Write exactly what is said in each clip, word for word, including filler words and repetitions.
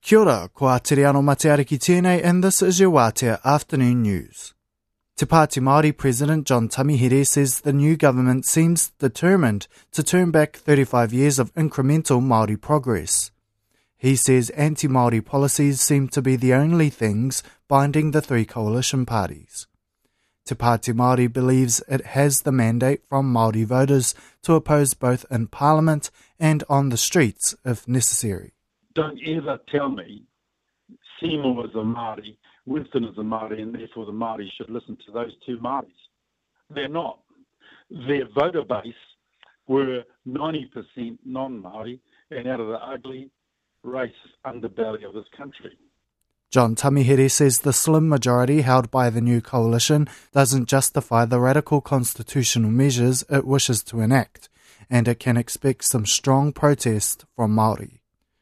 Kia ora, ko a te reano mate ki tēnei, and this is your Wātea Afternoon News. Te Pāti Māori President John Tamihere says the new government seems determined to turn back thirty-five years of incremental Māori progress. He says anti-Māori policies seem to be the only things binding the three coalition parties. Te Pāti Māori believes it has the mandate from Māori voters to oppose both in Parliament and on the streets if necessary. Don't ever tell me Seymour is a Māori, Winston is a Māori, and therefore the Māori should listen to those two Māoris. They're not. Their voter base were ninety percent non-Māori and out of the ugly racist underbelly of this country. John Tamihere says the slim majority held by the new coalition doesn't justify the radical constitutional measures it wishes to enact, and it can expect some strong protest from Māori.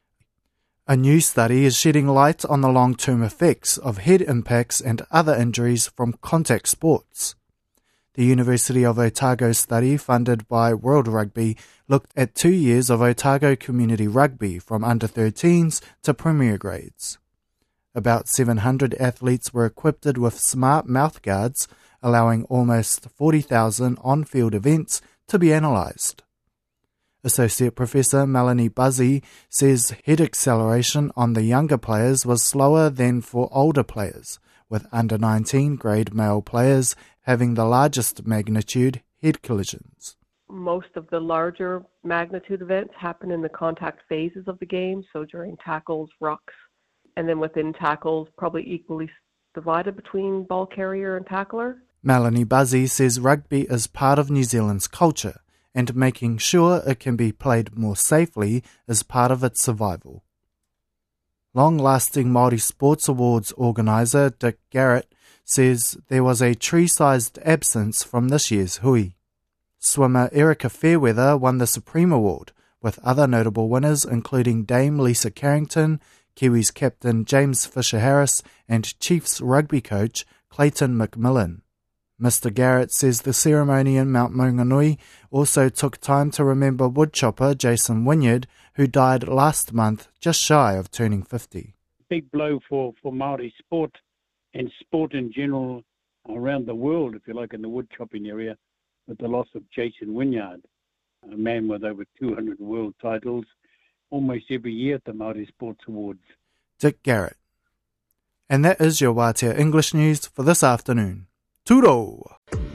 A new study is shedding light on the long-term effects of head impacts and other injuries from contact sports. The University of Otago study, funded by World Rugby, looked at two years of Otago community rugby from under thirteens to premier grades. About seven hundred athletes were equipped with smart mouthguards, allowing almost forty thousand on-field events to be analysed. Associate Professor Melanie Buzzy says head acceleration on the younger players was slower than for older players, with under nineteen grade male players having the largest magnitude head collisions. Most of the larger magnitude events happen in the contact phases of the game, so during tackles, rucks, and then within tackles, probably equally divided between ball carrier and tackler. Melanie Buzzy says rugby is part of New Zealand's culture, and making sure it can be played more safely is part of its survival. Long-lasting Māori Sports Awards organiser Dick Garrett says there was a tree-sized absence from this year's hui. Swimmer Erica Fairweather won the Supreme Award, with other notable winners including Dame Lisa Carrington, Kiwis captain James Fisher-Harris, and Chiefs rugby coach Clayton McMillan. Mister Garrett says the ceremony in Mount Maunganui also took time to remember woodchopper Jason Wynyard, who died last month just shy of turning fifty. Big blow for, for Māori sport and sport in general around the world, if you like, in the woodchopping area, with the loss of Jason Wynyard, a man with over two hundred world titles, almost every year at the Māori Sports Awards. Dick Garrett. And that is your Wātea English News for this afternoon. Turo!